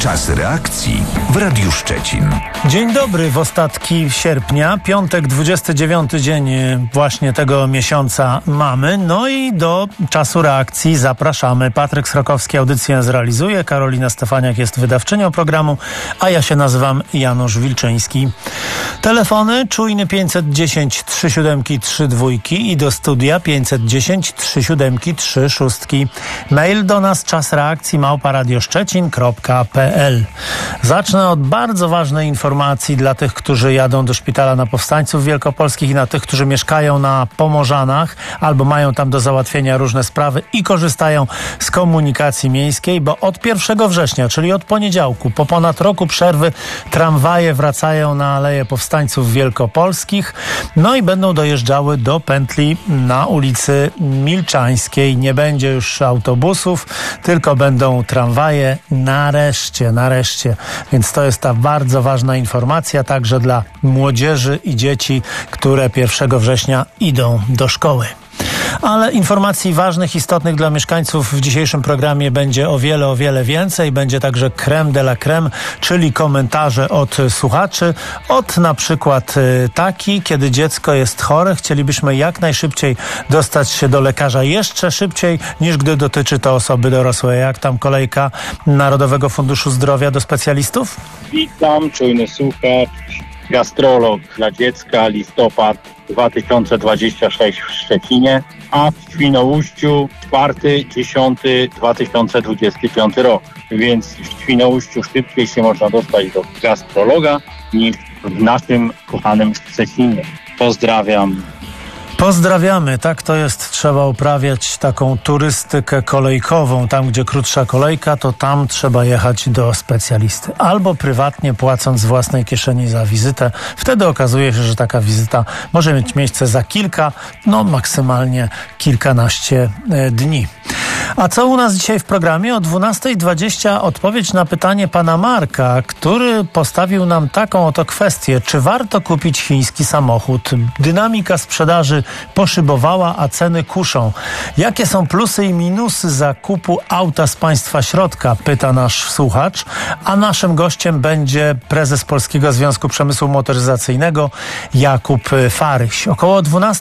Czas reakcji w Radiu Szczecin. Dzień dobry w ostatki sierpnia, piątek, 29 dzień właśnie tego miesiąca mamy. No i do czasu reakcji zapraszamy. Patryk Srokowski audycję zrealizuje, Karolina Stefaniak jest wydawczynią programu, a ja się nazywam Janusz Wilczyński. Telefony czujny 510 37 32 i do studia 510 37 36. Mail do nas czasreakcji@radioszczecin.pl. Zacznę od bardzo ważnej informacji dla tych, którzy jadą do szpitala na Powstańców Wielkopolskich i na tych, którzy mieszkają na Pomorzanach albo mają tam do załatwienia różne sprawy i korzystają z komunikacji miejskiej, bo od 1 września, czyli od poniedziałku, po ponad roku przerwy, tramwaje wracają na Aleję Powstańców Wielkopolskich, no i będą dojeżdżały do pętli na ulicy Milczańskiej. Nie będzie już autobusów, tylko będą tramwaje. Nareszcie. Więc to jest ta bardzo ważna informacja także dla młodzieży i dzieci, które 1 września idą do szkoły. Ale informacji ważnych, istotnych dla mieszkańców w dzisiejszym programie będzie o wiele więcej. Będzie także crème de la crème, czyli komentarze od słuchaczy. Od na przykład taki, kiedy dziecko jest chore, chcielibyśmy jak najszybciej dostać się do lekarza, jeszcze szybciej niż gdy dotyczy to osoby dorosłej. Jak tam kolejka Narodowego Funduszu Zdrowia do specjalistów? Witam, czujny słuchacz, gastrolog dla dziecka, listopad 2026 w Szczecinie, a w Świnoujściu 4.10.2025 rok. Więc w Świnoujściu szybciej się można dostać do gastrologa niż w naszym kochanym Szczecinie. Pozdrawiam. Pozdrawiamy, tak to jest, trzeba uprawiać taką turystykę kolejkową. Tam, gdzie krótsza kolejka, to tam trzeba jechać do specjalisty. Albo prywatnie, płacąc z własnej kieszeni za wizytę. Wtedy okazuje się, że taka wizyta może mieć miejsce za kilka, maksymalnie kilkanaście dni. A co u nas dzisiaj w programie? O 12:20 odpowiedź na pytanie pana Marka, który postawił nam taką oto kwestię. Czy warto kupić chiński samochód? Dynamika sprzedaży poszybowała, a ceny kuszą. Jakie są plusy i minusy zakupu auta z państwa środka? Pyta nasz słuchacz. A naszym gościem będzie prezes Polskiego Związku Przemysłu Motoryzacyjnego Jakub Faryś. Około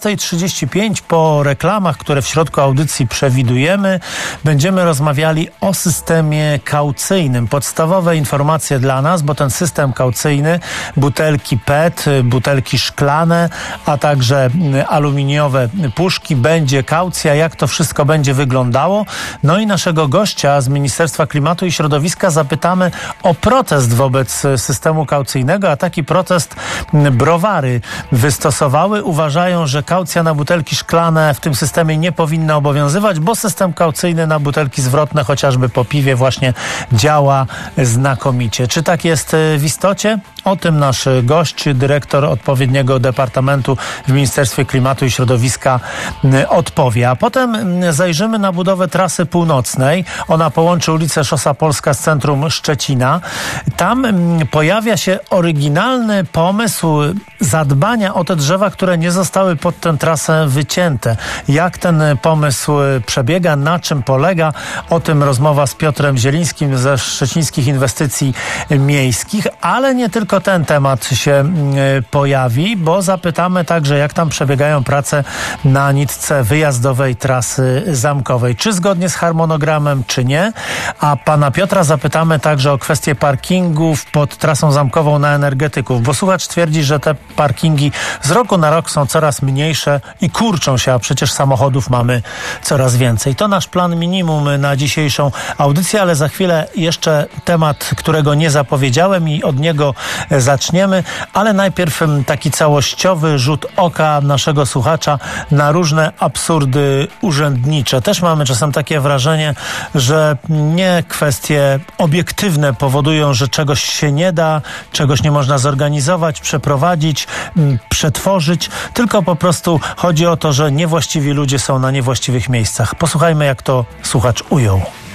12:35 po reklamach, które w środku audycji przewidujemy, będziemy rozmawiali o systemie kaucyjnym. Podstawowe informacje dla nas, bo ten system kaucyjny, butelki PET, butelki szklane, a także aluminiowe puszki, będzie kaucja, jak to wszystko będzie wyglądało. No i naszego gościa z Ministerstwa Klimatu i Środowiska zapytamy o protest wobec systemu kaucyjnego, a taki protest browary wystosowały. Uważają, że kaucja na butelki szklane w tym systemie nie powinna obowiązywać, bo system kaucyjny na butelki zwrotne, chociażby po piwie, właśnie działa znakomicie. Czy tak jest w istocie? O tym nasz gość, dyrektor odpowiedniego departamentu w Ministerstwie Klimatu i Środowiska odpowie. A potem zajrzymy na budowę trasy północnej. Ona połączy ulicę Szosa Polska z centrum Szczecina. Tam pojawia się oryginalny pomysł zadbania o te drzewa, które nie zostały pod tę trasę wycięte. Jak ten pomysł przebiega, na czym polega? O tym rozmowa z Piotrem Zielińskim ze Szczecińskich Inwestycji Miejskich, ale nie tylko ten temat się pojawi, bo zapytamy także, jak tam przebiegają prace na nitce wyjazdowej trasy zamkowej. Czy zgodnie z harmonogramem, czy nie? A pana Piotra zapytamy także o kwestię parkingów pod trasą zamkową na energetyków, bo słuchacz twierdzi, że te parkingi z roku na rok są coraz mniejsze i kurczą się, a przecież samochodów mamy coraz więcej. To nasz plan minimum na dzisiejszą audycję, ale za chwilę jeszcze temat, którego nie zapowiedziałem i od niego zaczniemy, ale najpierw taki całościowy rzut oka naszego słuchacza na różne absurdy urzędnicze. Też mamy czasem takie wrażenie, że nie kwestie obiektywne powodują, że czegoś się nie da, czegoś nie można zorganizować, przeprowadzić, przetworzyć, tylko po prostu chodzi o to, że niewłaściwi ludzie są na niewłaściwych miejscach. Posłuchajmy, jak to słuchacz ujął.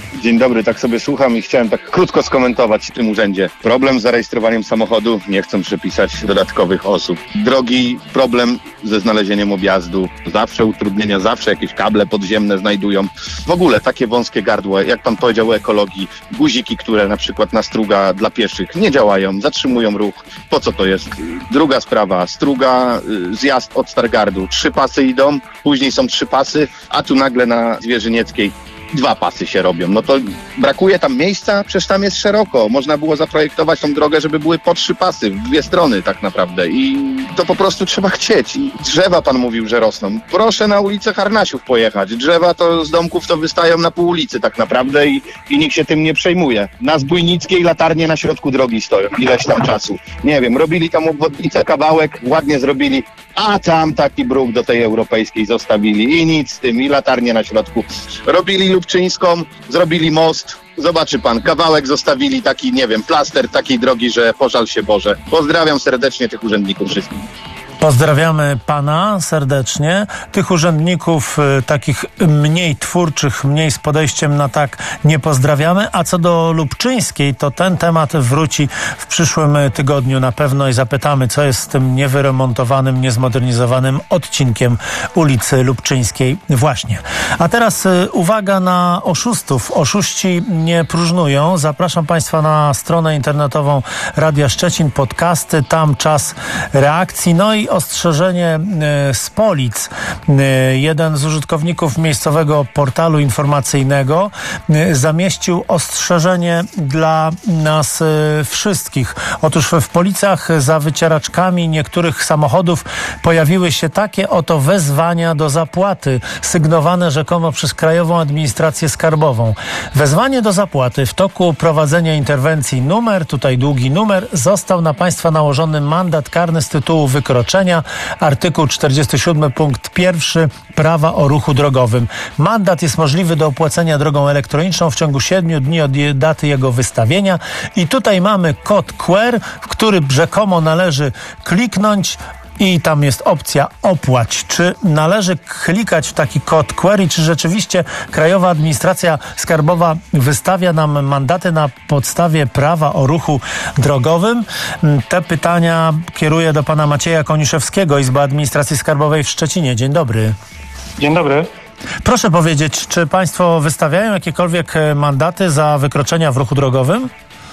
Dzień dobry, tak sobie słucham i chciałem tak krótko skomentować w tym urzędzie. Problem z zarejestrowaniem samochodu, nie chcą przepisać dodatkowych osób. Drogi, problem ze znalezieniem objazdu, zawsze utrudnienia, zawsze jakieś kable podziemne znajdują. W ogóle takie wąskie gardło, jak pan powiedział o ekologii, guziki, które na przykład na struga dla pieszych nie działają, zatrzymują ruch. Po co to jest? Druga sprawa, struga, zjazd od Stargardu. 3 pasy idą, później są 3 pasy, a tu nagle na Zwierzynieckiej 2 pasy się robią. No to brakuje tam miejsca, przecież tam jest szeroko. Można było zaprojektować tą drogę, żeby były po 3 pasy, w 2 strony tak naprawdę. I to po prostu trzeba chcieć. I drzewa pan mówił, że rosną. Proszę na ulicę Harnasiów pojechać. Drzewa to z domków to wystają na pół ulicy tak naprawdę i nikt się tym nie przejmuje. Na Zbójnickiej latarnie na środku drogi stoją. Ileś tam czasu. Nie wiem, robili tam obwodnicę, kawałek, ładnie zrobili, a tam taki bruk do tej europejskiej zostawili. I nic z tym, i latarnie na środku. Robili Lubczyńską, zrobili most. Zobaczy pan, kawałek zostawili taki, nie wiem, plaster takiej drogi, że pożal się Boże. Pozdrawiam serdecznie tych urzędników wszystkich. Pozdrawiamy pana serdecznie. Tych urzędników takich mniej twórczych, mniej z podejściem na tak nie pozdrawiamy. A co do Lubczyńskiej, to ten temat wróci w przyszłym tygodniu na pewno i zapytamy, co jest z tym niewyremontowanym, niezmodernizowanym odcinkiem ulicy Lubczyńskiej właśnie. A teraz uwaga na oszustów. Oszuści nie próżnują. Zapraszam państwa na stronę internetową Radia Szczecin, podcasty, tam czas reakcji. No i ostrzeżenie z Polic. Jeden z użytkowników miejscowego portalu informacyjnego zamieścił ostrzeżenie dla nas wszystkich. Otóż w Policach za wycieraczkami niektórych samochodów pojawiły się takie oto wezwania do zapłaty, sygnowane rzekomo przez Krajową Administrację Skarbową. Wezwanie do zapłaty w toku prowadzenia interwencji tutaj długi numer, został na państwa nałożony mandat karny z tytułu wykroczenia, artykuł 47 punkt 1 prawa o ruchu drogowym. Mandat jest możliwy do opłacenia drogą elektroniczną w ciągu 7 dni od daty jego wystawienia i tutaj mamy kod QR, w który rzekomo należy kliknąć i tam jest opcja opłać. Czy należy klikać w taki kod QR i czy rzeczywiście Krajowa Administracja Skarbowa wystawia nam mandaty na podstawie prawa o ruchu drogowym? Te pytania kieruję do pana Macieja Koniuszewskiego, Izba Administracji Skarbowej w Szczecinie. Dzień dobry. Dzień dobry. Proszę powiedzieć, czy państwo wystawiają jakiekolwiek mandaty za wykroczenia w ruchu drogowym?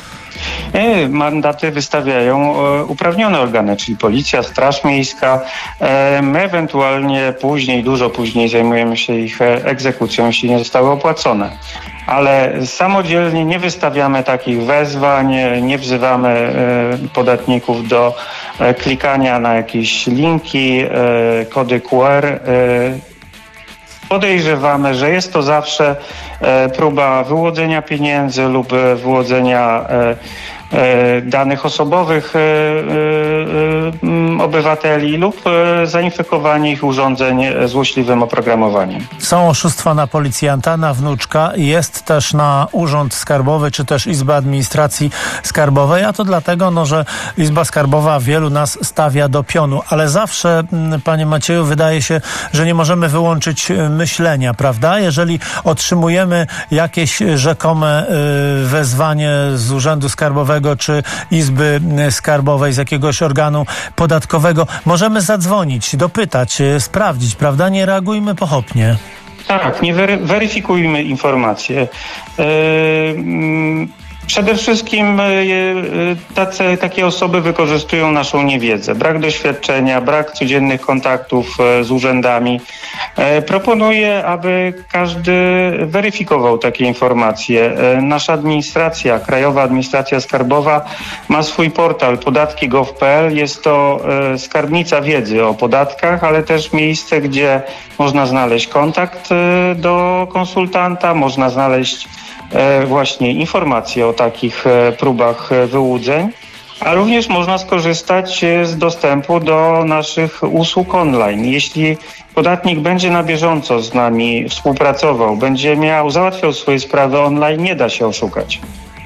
Mandaty wystawiają uprawnione organy, czyli Policja, Straż Miejska. My ewentualnie później, dużo później zajmujemy się ich egzekucją, jeśli nie zostały opłacone. Ale samodzielnie nie wystawiamy takich wezwań, nie wzywamy podatników do klikania na jakieś linki, kody QR. Podejrzewamy, że jest to zawsze próba wyłudzenia pieniędzy lub wyłudzenia danych osobowych obywateli lub zainfekowanie ich urządzeń złośliwym oprogramowaniem. Są oszustwa na policjanta, na wnuczka, jest też na Urząd Skarbowy, czy też Izbę Administracji Skarbowej, a to dlatego, że Izba Skarbowa wielu nas stawia do pionu, ale zawsze, panie Macieju, wydaje się, że nie możemy wyłączyć myślenia, prawda? Jeżeli otrzymujemy jakieś rzekome wezwanie z Urzędu Skarbowego czy Izby Skarbowej, z jakiegoś organu podatkowego, możemy zadzwonić, dopytać, sprawdzić, prawda? Nie reagujmy pochopnie. Tak, nie weryfikujmy informacje. Przede wszystkim takie osoby wykorzystują naszą niewiedzę, brak doświadczenia, brak codziennych kontaktów z urzędami. Proponuję, aby każdy weryfikował takie informacje. Nasza administracja, Krajowa Administracja Skarbowa ma swój portal podatki.gov.pl. Jest to skarbnica wiedzy o podatkach, ale też miejsce, gdzie można znaleźć kontakt do konsultanta, można znaleźć właśnie informacje o takich próbach wyłudzeń, a również można skorzystać z dostępu do naszych usług online. Jeśli podatnik będzie na bieżąco z nami współpracował, załatwiał swoje sprawy online, nie da się oszukać.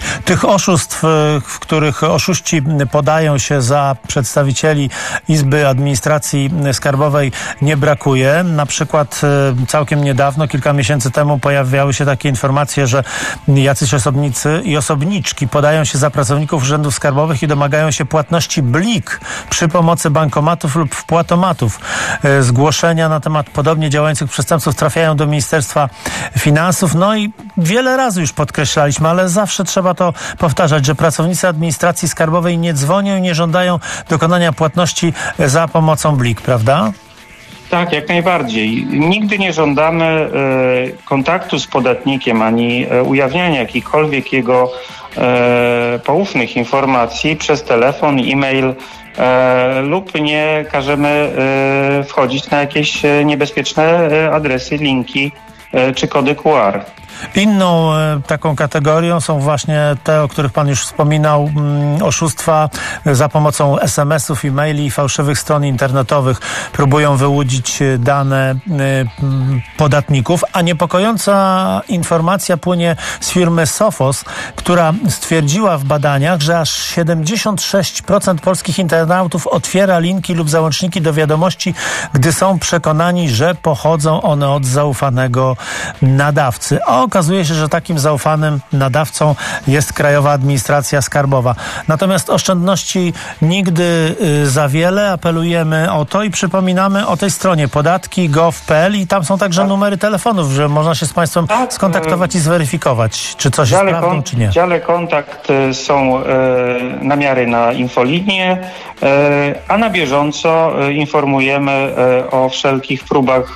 Tych oszustw, w których oszuści podają się za przedstawicieli Izby Administracji Skarbowej, nie brakuje. Na przykład całkiem niedawno, kilka miesięcy temu pojawiały się takie informacje, że jacyś osobnicy i osobniczki podają się za pracowników urzędów skarbowych i domagają się płatności blik przy pomocy bankomatów lub wpłatomatów. Zgłoszenia na temat podobnie działających przestępców trafiają do Ministerstwa Finansów. No i wiele razy już podkreślaliśmy, ale zawsze trzeba to powtarzać, że pracownicy administracji skarbowej nie dzwonią i nie żądają dokonania płatności za pomocą blik, prawda? Tak, jak najbardziej. Nigdy nie żądamy kontaktu z podatnikiem ani ujawniania jakichkolwiek jego poufnych informacji przez telefon, e-mail lub nie każemy wchodzić na jakieś niebezpieczne adresy, linki czy kody QR. Inną taką kategorią są właśnie te, o których pan już wspominał, oszustwa za pomocą SMS-ów, e-maili i fałszywych stron internetowych. Próbują wyłudzić dane podatników, a niepokojąca informacja płynie z firmy Sophos, która stwierdziła w badaniach, że aż 76% polskich internautów otwiera linki lub załączniki do wiadomości, gdy są przekonani, że pochodzą one od zaufanego nadawcy. A okazuje się, że takim zaufanym nadawcą jest Krajowa Administracja Skarbowa. Natomiast oszczędności nigdy za wiele. Apelujemy o to i przypominamy o tej stronie podatki.gov.pl i tam są także numery telefonów, że można się z państwem skontaktować i zweryfikować, czy coś jest prawdą, czy nie. W dziale kontakt są namiary na infolinię, a na bieżąco informujemy o wszelkich próbach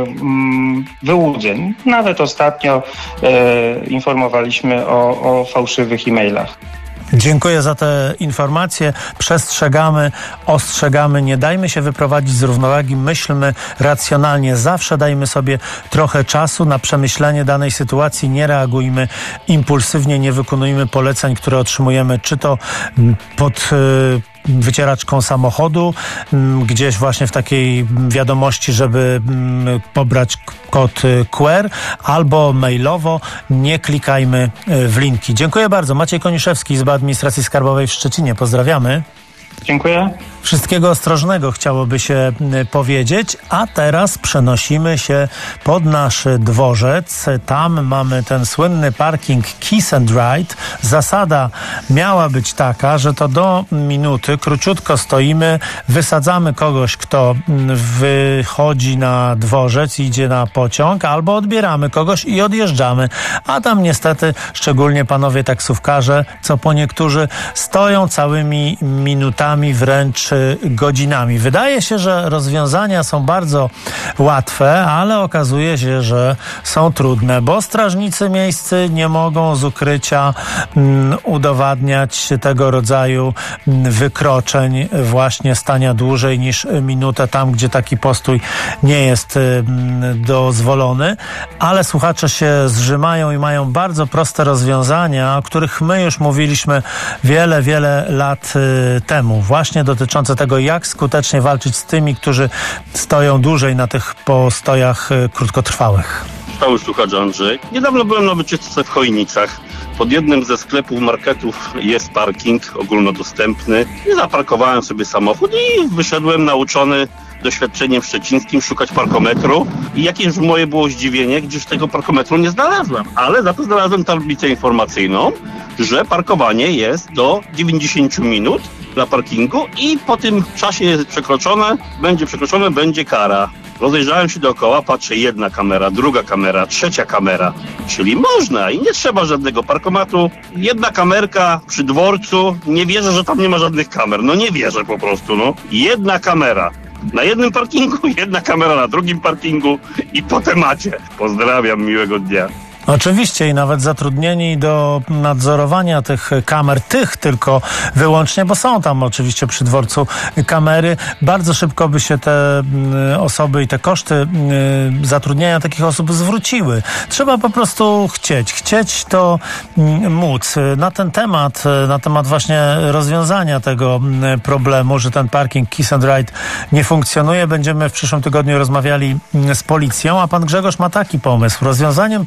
wyłudzeń. Nawet ostatnio informowaliśmy o fałszywych e-mailach. Dziękuję za te informacje. Przestrzegamy, ostrzegamy. Nie dajmy się wyprowadzić z równowagi. Myślmy racjonalnie. Zawsze dajmy sobie trochę czasu na przemyślenie danej sytuacji. Nie reagujmy impulsywnie, nie wykonujmy poleceń, które otrzymujemy, czy to pod wycieraczką samochodu, gdzieś właśnie w takiej wiadomości, żeby pobrać kod QR, albo mailowo. Nie klikajmy w linki. Dziękuję bardzo. Maciej Koniszewski, Izba Administracji Skarbowej w Szczecinie. Pozdrawiamy. Dziękuję. Wszystkiego ostrożnego chciałoby się powiedzieć, a teraz przenosimy się pod nasz dworzec. Tam mamy ten słynny parking Kiss and Ride. Zasada miała być taka, że to do minuty króciutko stoimy, wysadzamy kogoś, kto wychodzi na dworzec, idzie na pociąg, albo odbieramy kogoś i odjeżdżamy. A tam niestety, szczególnie panowie taksówkarze, co po niektórzy, stoją całymi minutami, wręcz godzinami. Wydaje się, że rozwiązania są bardzo łatwe, ale okazuje się, że są trudne, bo strażnicy miejscy nie mogą z ukrycia udowadniać tego rodzaju wykroczeń, właśnie stania dłużej niż minutę tam, gdzie taki postój nie jest dozwolony, ale słuchacze się zrzymają i mają bardzo proste rozwiązania, o których my już mówiliśmy wiele lat temu, właśnie dotyczące tego, jak skutecznie walczyć z tymi, którzy stoją dłużej na tych postojach krótkotrwałych. Stały słuchacz Andrzej. Niedawno byłem na wycieczce w Chojnicach. Pod jednym ze sklepów, marketów jest parking ogólnodostępny. I zaparkowałem sobie samochód i wyszedłem nauczony doświadczeniem szczecińskim szukać parkometru. I jakież moje było zdziwienie, gdyż tego parkometru nie znalazłem. Ale za to znalazłem tablicę informacyjną, że parkowanie jest do 90 minut dla parkingu i po tym czasie jest przekroczone, będzie kara. Rozejrzałem się dookoła, patrzę, jedna kamera, druga kamera, trzecia kamera. Czyli można i nie trzeba żadnego parkomatu. Jedna kamerka przy dworcu. Nie wierzę, że tam nie ma żadnych kamer. No nie wierzę po prostu, no. Jedna kamera na jednym parkingu, jedna kamera na drugim parkingu i po temacie. Pozdrawiam, miłego dnia. Oczywiście i nawet zatrudnieni do nadzorowania tych kamer, tych tylko wyłącznie, bo są tam oczywiście przy dworcu kamery, bardzo szybko by się te osoby i te koszty zatrudniania takich osób zwróciły. Trzeba po prostu chcieć to móc. Na ten temat właśnie rozwiązania tego problemu, że ten parking Kiss and Ride nie funkcjonuje, będziemy w przyszłym tygodniu rozmawiali z policją, a pan Grzegorz ma taki pomysł. Rozwiązaniem problemu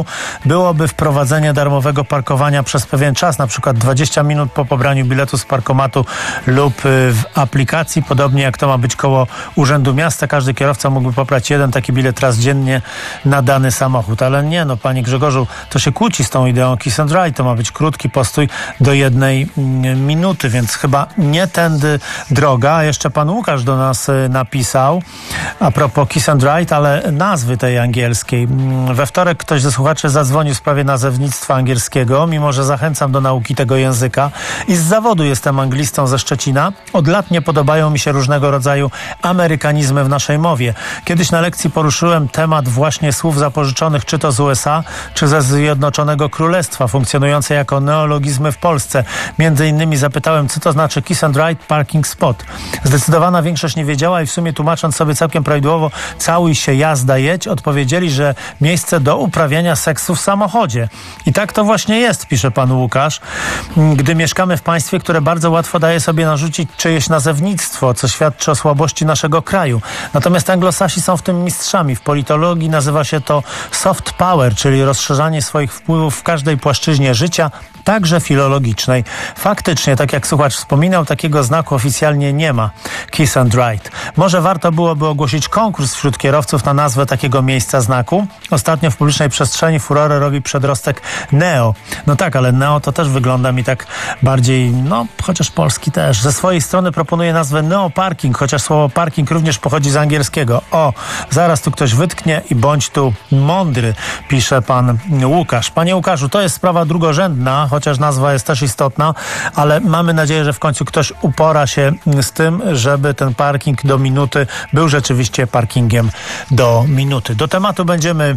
pomysłu byłoby wprowadzenie darmowego parkowania przez pewien czas, na przykład 20 minut po pobraniu biletu z parkomatu lub w aplikacji, podobnie jak to ma być koło Urzędu Miasta. Każdy kierowca mógłby pobrać jeden taki bilet raz dziennie na dany samochód. Ale nie, no panie Grzegorzu, to się kłóci z tą ideą Kiss and Ride. To ma być krótki postój do 1 minuty, więc chyba nie tędy droga. A jeszcze pan Łukasz do nas napisał a propos Kiss and Ride, ale nazwy tej angielskiej. We wtorek ktoś ze słuchaczy zadzwonił w sprawie nazewnictwa angielskiego, mimo że zachęcam do nauki tego języka i z zawodu jestem anglistą ze Szczecina. Od lat nie podobają mi się różnego rodzaju amerykanizmy w naszej mowie. Kiedyś na lekcji poruszyłem temat właśnie słów zapożyczonych czy to z USA, czy ze Zjednoczonego Królestwa, funkcjonujące jako neologizmy w Polsce. Między innymi zapytałem, co to znaczy Kiss and Ride Parking Spot. Zdecydowana większość nie wiedziała i w sumie tłumacząc sobie całkiem prawidłowo całuj się, jazda, jedź, odpowiedzieli, że miejsce do uprawiania seksu w samochodzie. I tak to właśnie jest, pisze pan Łukasz, gdy mieszkamy w państwie, które bardzo łatwo daje sobie narzucić czyjeś nazewnictwo, co świadczy o słabości naszego kraju. Natomiast anglosasi są w tym mistrzami. W politologii nazywa się to soft power, czyli rozszerzanie swoich wpływów w każdej płaszczyźnie życia, także filologicznej. Faktycznie, tak jak słuchacz wspominał, takiego znaku oficjalnie nie ma. Kiss and Ride. Może warto byłoby ogłosić konkurs wśród kierowców na nazwę takiego miejsca znaku. Ostatnio w publicznej przestrzeni furorę robi przedrostek Neo. No tak, ale Neo to też wygląda mi tak bardziej, no chociaż polski też. Ze swojej strony proponuję nazwę Neo Parking, chociaż słowo parking również pochodzi z angielskiego. O, zaraz tu ktoś wytknie i bądź tu mądry, pisze pan Łukasz. Panie Łukaszu, to jest sprawa drugorzędna, chociaż nazwa jest też istotna, ale mamy nadzieję, że w końcu ktoś upora się z tym, żeby ten parking do minuty był rzeczywiście parkingiem do minuty. Do tematu będziemy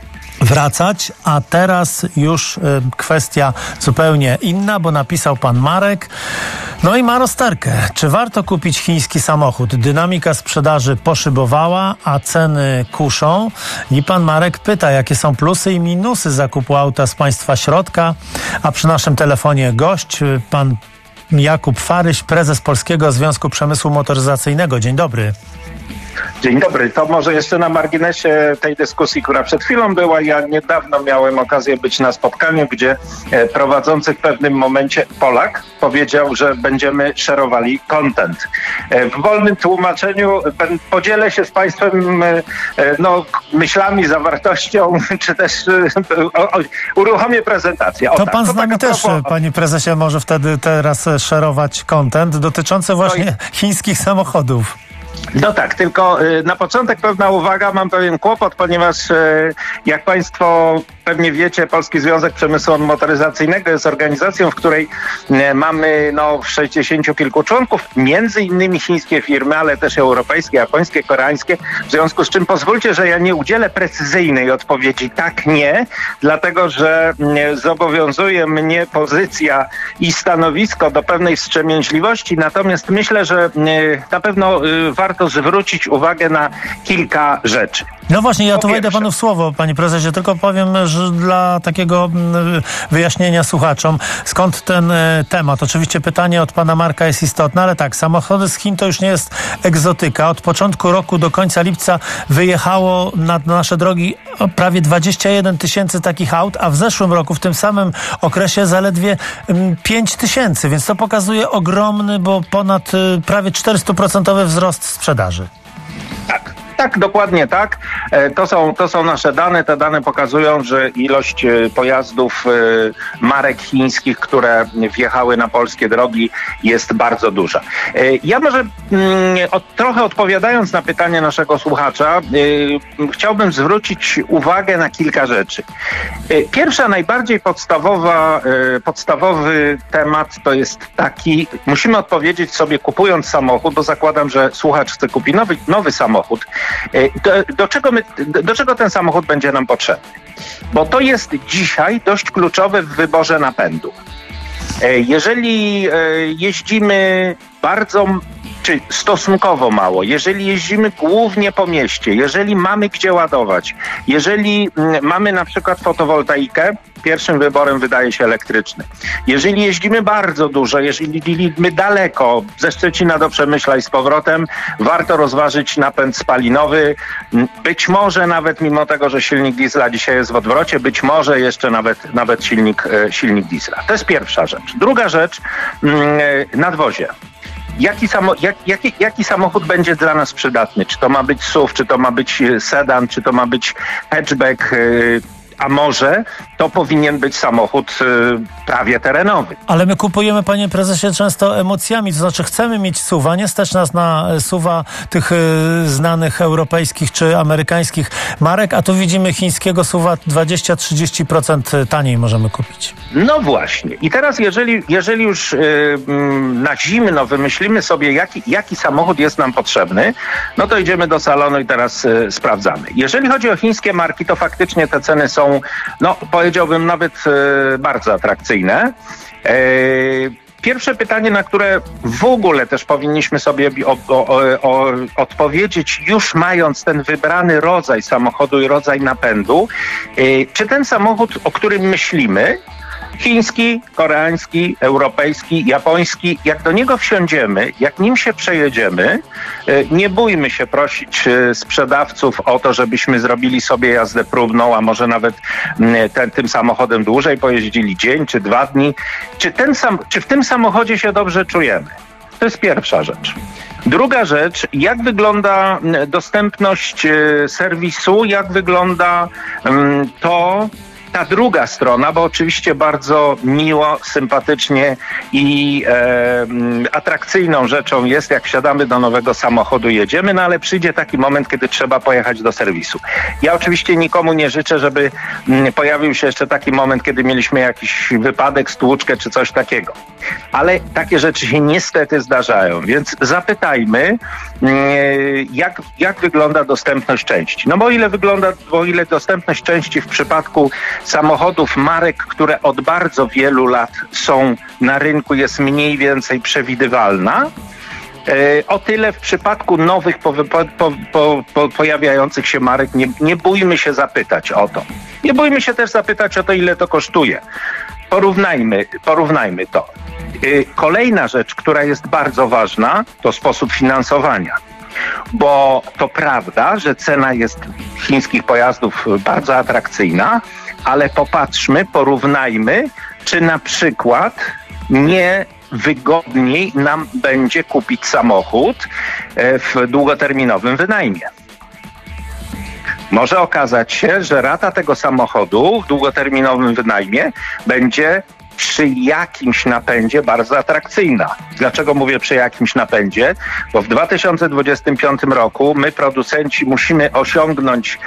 wracać, a teraz już kwestia zupełnie inna, bo napisał pan Marek. No i ma rozterkę. Czy warto kupić chiński samochód? Dynamika sprzedaży poszybowała, a ceny kuszą. I pan Marek pyta, jakie są plusy i minusy zakupu auta z państwa środka, a przy naszym telefonie gość, pan Jakub Faryś, prezes Polskiego Związku Przemysłu Motoryzacyjnego. Dzień dobry. Dzień dobry. To może jeszcze na marginesie tej dyskusji, która przed chwilą była. Ja niedawno miałem okazję być na spotkaniu, gdzie prowadzący w pewnym momencie Polak powiedział, że będziemy szerowali content. W wolnym tłumaczeniu podzielę się z państwem myślami, zawartością, czy też uruchomię prezentację. To pan z nami też, panie prezesie, może wtedy teraz szerować content dotyczący właśnie chińskich samochodów. No tak, tylko na początek pewna uwaga, mam pewien kłopot, ponieważ jak państwo pewnie wiecie, Polski Związek Przemysłu Motoryzacyjnego jest organizacją, w której mamy 60 kilku członków, między innymi chińskie firmy, ale też europejskie, japońskie, koreańskie, w związku z czym pozwólcie, że ja nie udzielę precyzyjnej odpowiedzi tak, nie, dlatego że zobowiązuje mnie pozycja i stanowisko do pewnej wstrzemięźliwości, natomiast myślę, że na pewno warto zwrócić uwagę na kilka rzeczy. No właśnie, ja tu wejdę panu w słowo, panie prezesie, tylko powiem, że dla takiego wyjaśnienia słuchaczom, skąd ten temat. Oczywiście pytanie od pana Marka jest istotne, ale tak, samochody z Chin to już nie jest egzotyka. Od początku roku do końca lipca wyjechało na nasze drogi prawie 21 000 takich aut, a w zeszłym roku, w tym samym okresie zaledwie 5 000, więc to pokazuje ogromny, bo ponad prawie 400% wzrost sprzedaży. Tak, dokładnie tak. To są nasze dane. Te dane pokazują, że ilość pojazdów marek chińskich, które wjechały na polskie drogi, jest bardzo duża. Ja może trochę odpowiadając na pytanie naszego słuchacza, chciałbym zwrócić uwagę na kilka rzeczy. Pierwsza, najbardziej podstawowy temat to jest taki, musimy odpowiedzieć sobie, kupując samochód, bo zakładam, że słuchacz chce kupić nowy samochód, do czego ten samochód będzie nam potrzebny? Bo to jest dzisiaj dość kluczowe w wyborze napędu. Jeżeli jeździmy bardzo czy stosunkowo mało, jeżeli jeździmy głównie po mieście, jeżeli mamy gdzie ładować, jeżeli mamy na przykład fotowoltaikę, pierwszym wyborem wydaje się elektryczny. Jeżeli jeździmy bardzo dużo, jeżeli jeździmy daleko, ze Szczecina do Przemyśla i z powrotem, warto rozważyć napęd spalinowy. Być może nawet mimo tego, że silnik diesla dzisiaj jest w odwrocie, być może jeszcze nawet silnik diesla. To jest pierwsza rzecz. Druga rzecz, nadwozie. Jaki samochód będzie dla nas przydatny? Czy to ma być SUV, czy to ma być sedan, czy to ma być hatchback, a może to powinien być samochód prawie terenowy. Ale my kupujemy, panie prezesie, często emocjami, to znaczy chcemy mieć SUV-a, nie stać nas na SUV-a tych znanych europejskich czy amerykańskich marek, a tu widzimy chińskiego SUV-a 20-30% taniej możemy kupić. No właśnie. I teraz jeżeli już na zimno wymyślimy sobie, jaki samochód jest nam potrzebny, no to idziemy do salonu i teraz sprawdzamy. Jeżeli chodzi o chińskie marki, to faktycznie te ceny są, no powiedziałbym nawet bardzo atrakcyjne. Pierwsze pytanie, na które w ogóle też powinniśmy sobie odpowiedzieć, już mając ten wybrany rodzaj samochodu i rodzaj napędu, czy ten samochód, o którym myślimy, chiński, koreański, europejski, japoński, jak do niego wsiądziemy, jak nim się przejedziemy, nie bójmy się prosić sprzedawców o to, żebyśmy zrobili sobie jazdę próbną, a może nawet tym samochodem dłużej pojeździli dzień czy 2 dni. Czy w tym samochodzie się dobrze czujemy? To jest pierwsza rzecz. Druga rzecz, jak wygląda dostępność serwisu, jak wygląda ta druga strona, bo oczywiście bardzo miło, sympatycznie i atrakcyjną rzeczą jest, jak wsiadamy do nowego samochodu, jedziemy, no ale przyjdzie taki moment, kiedy trzeba pojechać do serwisu. Ja oczywiście nikomu nie życzę, żeby pojawił się jeszcze taki moment, kiedy mieliśmy jakiś wypadek, stłuczkę czy coś takiego. Ale takie rzeczy się niestety zdarzają, więc zapytajmy, jak wygląda dostępność części. No bo o ile dostępność części w przypadku samochodów marek, które od bardzo wielu lat są na rynku, jest mniej więcej przewidywalna, o tyle w przypadku nowych pojawiających się marek nie bójmy się zapytać o to. Nie bójmy się też zapytać o to, ile to kosztuje. Porównajmy to. Kolejna rzecz, która jest bardzo ważna, to sposób finansowania. Bo to prawda, że cena jest chińskich pojazdów bardzo atrakcyjna, ale porównajmy, czy na przykład nie wygodniej nam będzie kupić samochód w długoterminowym wynajmie. Może okazać się, że rata tego samochodu w długoterminowym wynajmie będzie przy jakimś napędzie bardzo atrakcyjna. Dlaczego mówię przy jakimś napędzie? Bo w 2025 roku my, producenci, musimy osiągnąć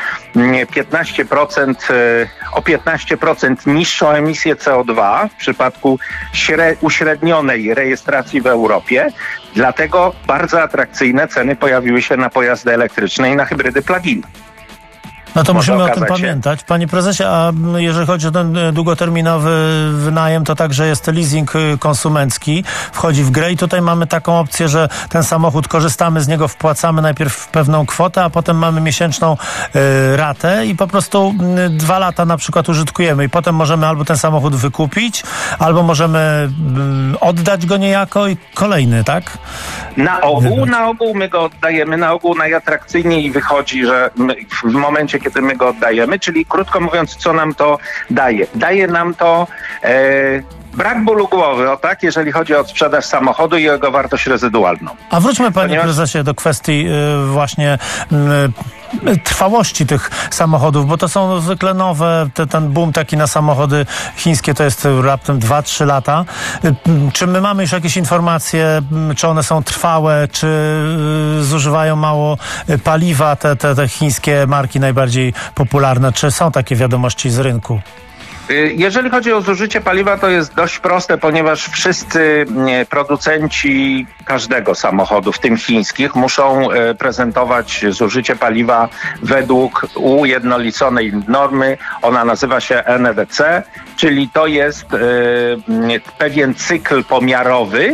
15% niższą emisję CO2 w przypadku uśrednionej rejestracji w Europie. Dlatego bardzo atrakcyjne ceny pojawiły się na pojazdy elektryczne i na hybrydy plug-in. No to musimy o tym pamiętać. Panie prezesie, a jeżeli chodzi o ten długoterminowy wynajem, to także jest leasing konsumencki, wchodzi w grę i tutaj mamy taką opcję, że ten samochód, korzystamy z niego, wpłacamy najpierw pewną kwotę, a potem mamy miesięczną ratę i po prostu 2 lata na przykład użytkujemy i potem możemy albo ten samochód wykupić, albo możemy oddać go niejako i kolejny, tak? Na ogół my go oddajemy, na ogół najatrakcyjniej wychodzi, że w momencie, kiedy my go oddajemy, czyli krótko mówiąc, co nam to daje? Daje nam to brak bólu głowy, jeżeli chodzi o sprzedaż samochodu i jego wartość rezydualną. A wróćmy, panie prezesie, do kwestii właśnie trwałości tych samochodów, bo to są zwykle nowe, ten boom taki na samochody chińskie to jest raptem 2-3 lata. Czy my mamy już jakieś informacje, czy one są trwałe, czy zużywają mało paliwa, te chińskie marki najbardziej popularne? Czy są takie wiadomości z rynku? Jeżeli chodzi o zużycie paliwa, to jest dość proste, ponieważ wszyscy producenci każdego samochodu, w tym chińskich, muszą prezentować zużycie paliwa według ujednoliconej normy. Ona nazywa się NEDC, czyli to jest pewien cykl pomiarowy,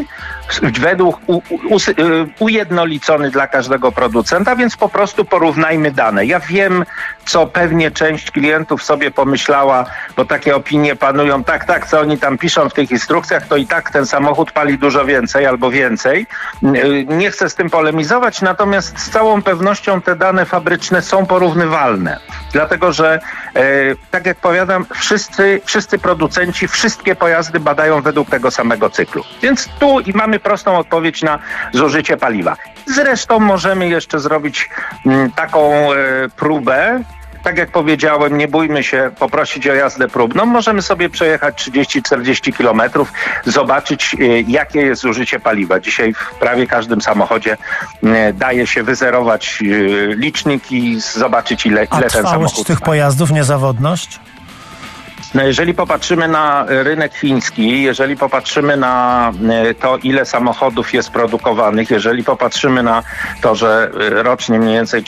według ujednolicony dla każdego producenta, więc po prostu porównajmy dane. Ja wiem, co pewnie część klientów sobie pomyślała, bo takie opinie panują, tak, co oni tam piszą w tych instrukcjach, to i tak ten samochód pali dużo więcej albo więcej. Nie chcę z tym polemizować, natomiast z całą pewnością te dane fabryczne są porównywalne. Dlatego, że tak jak powiadam, wszyscy producenci, wszystkie pojazdy badają według tego samego cyklu. Więc tu i mamy prostą odpowiedź na zużycie paliwa. Zresztą możemy jeszcze zrobić taką próbę. Tak jak powiedziałem, nie bójmy się poprosić o jazdę próbną. Możemy sobie przejechać 30-40 kilometrów, zobaczyć, jakie jest zużycie paliwa. Dzisiaj w prawie każdym samochodzie daje się wyzerować licznik i zobaczyć, ile ten samochód trwałość tych pojazdów, niezawodność? No jeżeli popatrzymy na rynek chiński, jeżeli popatrzymy na to, ile samochodów jest produkowanych, jeżeli popatrzymy na to, że rocznie mniej więcej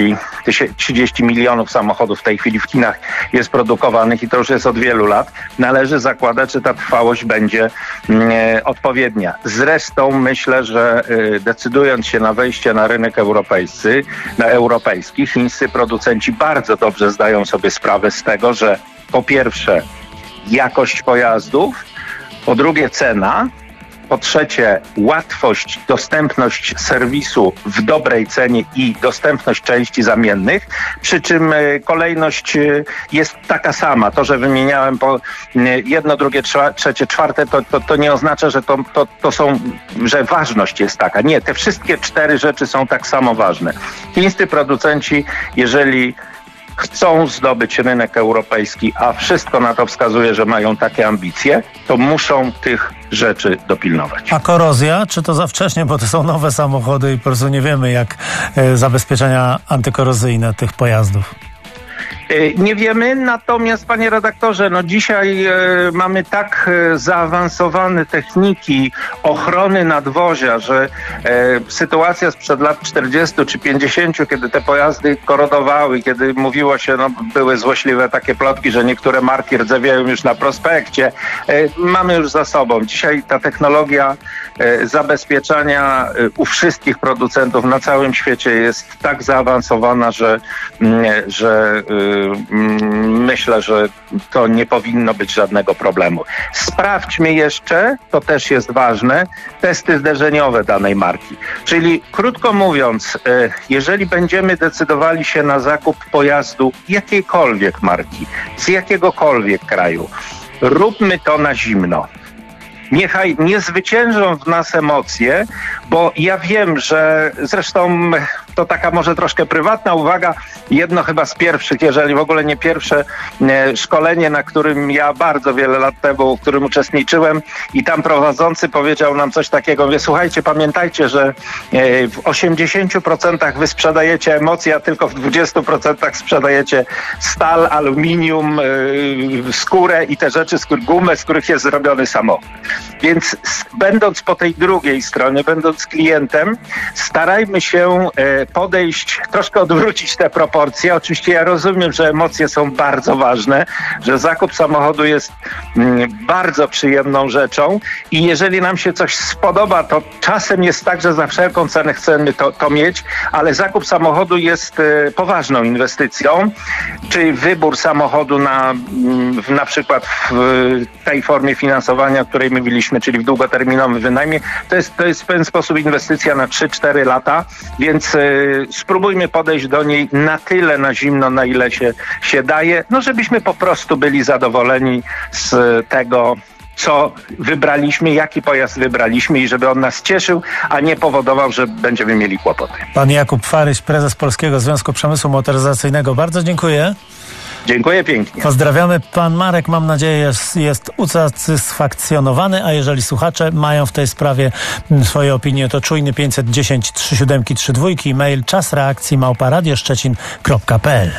30 milionów samochodów w tej chwili w Chinach jest produkowanych i to już jest od wielu lat, należy zakładać, że ta trwałość będzie odpowiednia. Zresztą myślę, że decydując się na wejście na rynek europejski, chińscy producenci bardzo dobrze zdają sobie sprawę z tego, że po pierwsze jakość pojazdów, po drugie cena, po trzecie łatwość, dostępność serwisu w dobrej cenie i dostępność części zamiennych, przy czym kolejność jest taka sama. To, że wymieniałem po jedno, drugie, trzecie, czwarte, to nie oznacza, że że ważność jest taka. Nie, te wszystkie 4 rzeczy są tak samo ważne. Chińscy producenci, jeżeli chcą zdobyć rynek europejski, a wszystko na to wskazuje, że mają takie ambicje, to muszą tych rzeczy dopilnować. A korozja? Czy to za wcześnie, bo to są nowe samochody i po prostu nie wiemy, jak zabezpieczenia antykorozyjne tych pojazdów? Nie wiemy, natomiast panie redaktorze, dzisiaj mamy tak zaawansowane techniki ochrony nadwozia, że sytuacja sprzed lat 40 czy 50, kiedy te pojazdy korodowały, kiedy mówiło się, były złośliwe takie plotki, że niektóre marki rdzewieją już na prospekcie, mamy już za sobą. Dzisiaj ta technologia zabezpieczania u wszystkich producentów na całym świecie jest tak zaawansowana, że myślę, że to nie powinno być żadnego problemu. Sprawdźmy jeszcze, to też jest ważne, testy zderzeniowe danej marki. Czyli krótko mówiąc, jeżeli będziemy decydowali się na zakup pojazdu jakiejkolwiek marki, z jakiegokolwiek kraju, róbmy to na zimno. Niechaj nie zwyciężą w nas emocje, bo ja wiem, że zresztą to taka może troszkę prywatna uwaga, jedno chyba z pierwszych, jeżeli w ogóle nie pierwsze szkolenie, na którym ja bardzo wiele lat temu, w którym uczestniczyłem i tam prowadzący powiedział nam coś takiego, mówię, słuchajcie, pamiętajcie, że w 80% wy sprzedajecie emocje, a tylko w 20% sprzedajecie stal, aluminium, skórę i te rzeczy, gumę, z których jest zrobiony samochód. Więc będąc po tej drugiej stronie, będąc klientem, starajmy się podejść, troszkę odwrócić te proporcje. Oczywiście ja rozumiem, że emocje są bardzo ważne, że zakup samochodu jest bardzo przyjemną rzeczą i jeżeli nam się coś spodoba, to czasem jest tak, że za wszelką cenę chcemy to mieć, ale zakup samochodu jest poważną inwestycją. Czy wybór samochodu na przykład w tej formie finansowania, o której mówiliśmy, czyli w długoterminowym wynajmie, to jest w pewien sposób inwestycja na 3-4 lata, więc spróbujmy podejść do niej na tyle na zimno, na ile się daje, żebyśmy po prostu byli zadowoleni z tego, co wybraliśmy, jaki pojazd wybraliśmy i żeby on nas cieszył, a nie powodował, że będziemy mieli kłopoty. Pan Jakub Faryś, prezes Polskiego Związku Przemysłu Motoryzacyjnego. Bardzo dziękuję. Dziękuję pięknie. Pozdrawiamy. Pan Marek, mam nadzieję, jest usatysfakcjonowany, a jeżeli słuchacze mają w tej sprawie swoje opinie, to czujny 510 3732, mail czasreakcji @radioszczecin.pl.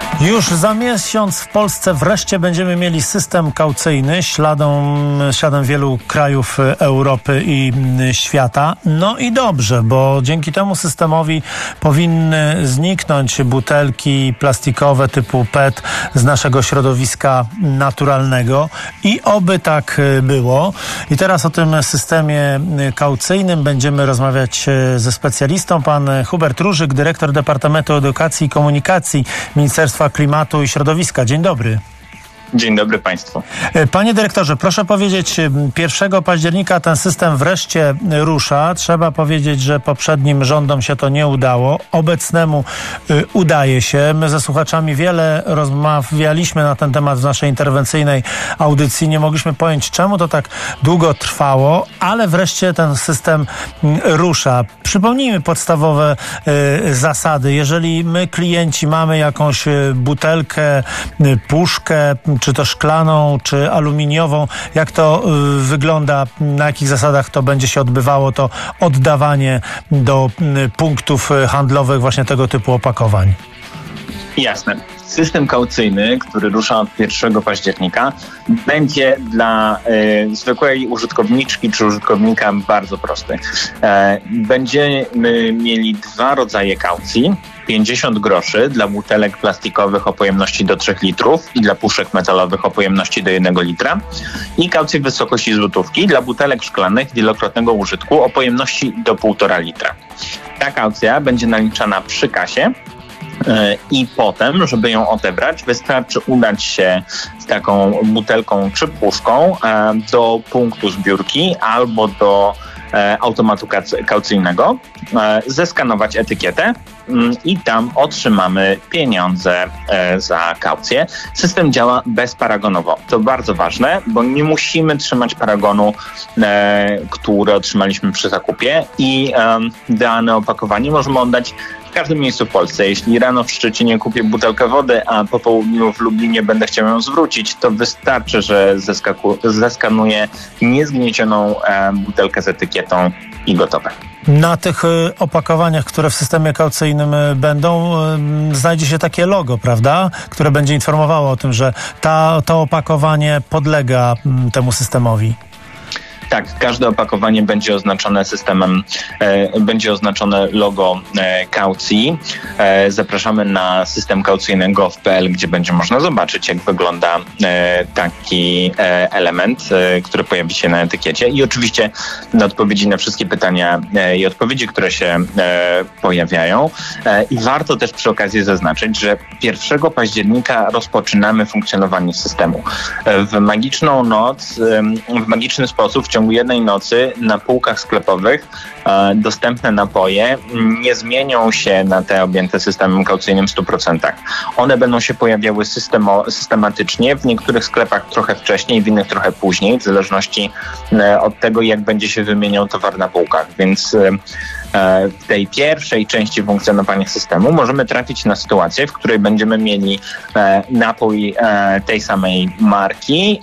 Już za miesiąc w Polsce wreszcie będziemy mieli system kaucyjny śladem wielu krajów Europy i świata. No i dobrze, bo dzięki temu systemowi powinny zniknąć butelki plastikowe typu PET z naszego środowiska naturalnego i oby tak było. I teraz o tym systemie kaucyjnym będziemy rozmawiać ze specjalistą. Pan Hubert Różyk, dyrektor Departamentu Edukacji i Komunikacji Ministerstwa Klimatu i Środowiska. Dzień dobry. Dzień dobry Państwu. Panie dyrektorze, proszę powiedzieć, 1 października ten system wreszcie rusza. Trzeba powiedzieć, że poprzednim rządom się to nie udało. Obecnemu udaje się. My ze słuchaczami wiele rozmawialiśmy na ten temat w naszej interwencyjnej audycji. Nie mogliśmy pojąć, czemu to tak długo trwało, ale wreszcie ten system rusza. Przypomnijmy podstawowe zasady. Jeżeli my, klienci, mamy jakąś butelkę, puszkę, czy to szklaną, czy aluminiową, jak to wygląda, na jakich zasadach to będzie się odbywało, to oddawanie do punktów handlowych właśnie tego typu opakowań? Jasne. System kaucyjny, który rusza od 1 października, będzie dla zwykłej użytkowniczki czy użytkownika bardzo prosty. Będziemy mieli 2 rodzaje kaucji. 50 groszy dla butelek plastikowych o pojemności do 3 litrów i dla puszek metalowych o pojemności do 1 litra i kaucję w wysokości złotówki dla butelek szklanych wielokrotnego użytku o pojemności do 1,5 litra. Ta kaucja będzie naliczana przy kasie i potem, żeby ją odebrać, wystarczy udać się z taką butelką czy puszką do punktu zbiórki albo do automatu kaucyjnego, zeskanować etykietę i tam otrzymamy pieniądze za kaucję. System działa bezparagonowo. To bardzo ważne, bo nie musimy trzymać paragonu, który otrzymaliśmy przy zakupie i dane opakowanie możemy oddać w każdym miejscu w Polsce. Jeśli rano w Szczecinie kupię butelkę wody, a po południu w Lublinie będę chciał ją zwrócić, to wystarczy, że zeskanuję niezgniecioną butelkę z etykietą i gotowe. Na tych opakowaniach, które w systemie kaucyjnym będą, znajdzie się takie logo, prawda? Które będzie informowało o tym, że to opakowanie podlega temu systemowi. Tak, każde opakowanie będzie oznaczone systemem, będzie oznaczone logo kaucji. Zapraszamy na system kaucyjny gov.pl, gdzie będzie można zobaczyć, jak wygląda taki element, który pojawi się na etykiecie. I oczywiście na odpowiedzi na wszystkie pytania i odpowiedzi, które się pojawiają. I warto też przy okazji zaznaczyć, że 1 października rozpoczynamy funkcjonowanie systemu. W magiczną noc, w magiczny sposób w ciągu jednej nocy na półkach sklepowych dostępne napoje nie zmienią się na te objęte systemem kaucyjnym w 100%. One będą się pojawiały systematycznie, w niektórych sklepach trochę wcześniej, w innych trochę później, w zależności od tego, jak będzie się wymieniał towar na półkach. Więc w tej pierwszej części funkcjonowania systemu możemy trafić na sytuację, w której będziemy mieli napój tej samej marki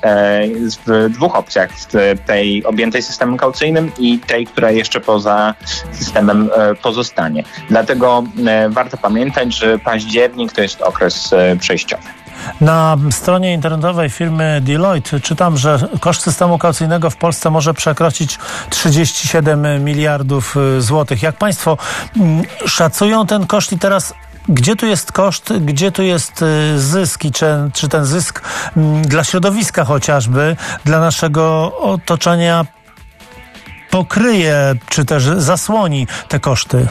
w 2 opcjach, w tej objętej systemem kaucyjnym i tej, która jeszcze poza systemem pozostanie. Dlatego warto pamiętać, że październik to jest okres przejściowy. Na stronie internetowej firmy Deloitte czytam, że koszt systemu kaucyjnego w Polsce może przekroczyć 37 miliardów złotych. Jak Państwo szacują ten koszt i teraz gdzie tu jest koszt, gdzie tu jest zysk i czy ten zysk dla środowiska chociażby, dla naszego otoczenia pokryje, czy też zasłoni te koszty?